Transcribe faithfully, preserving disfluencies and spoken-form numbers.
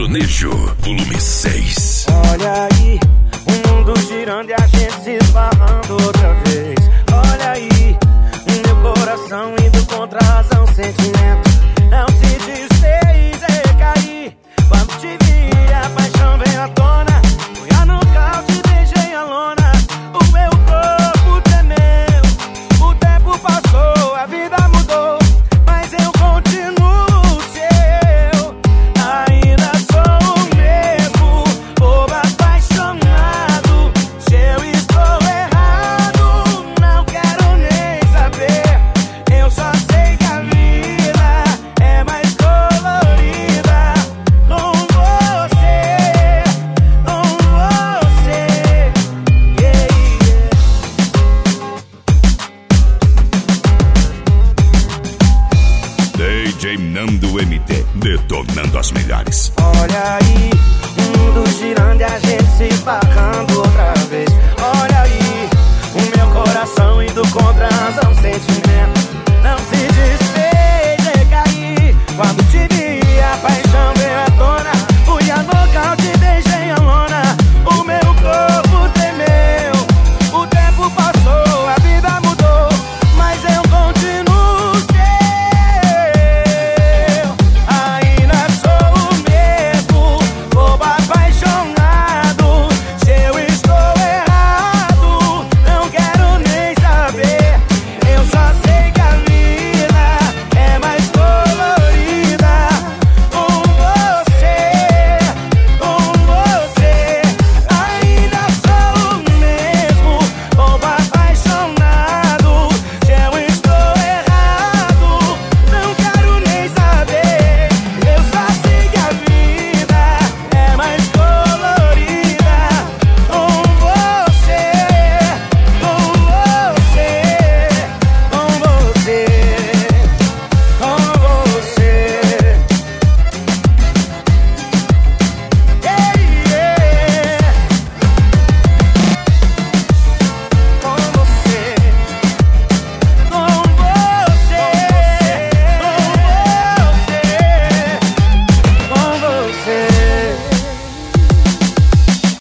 Sertanejo, volume seis. Olha aí, o mundo girando e a gente se esbarrando outra vez. Olha aí, o meu coração indo contra a razão, sentimento não se desfez e cair. Quando te vi, a paixão veio à tona. Fui a nocaute, te beijei a lona. O meu corpo tremeu, o tempo passou, a vida mudou, mas eu continuo seu. Ainda sou o mesmo, bobo apaixonado. Se eu estou errado, não quero nem saber. Eu só sei que a vida é mais colorida com você, com você. Yeah, yeah. D J Nando M T, detonando as melhores. Olha aí, o mundo girando e a gente se esbarrando outra vez. Olha aí, o meu coração indo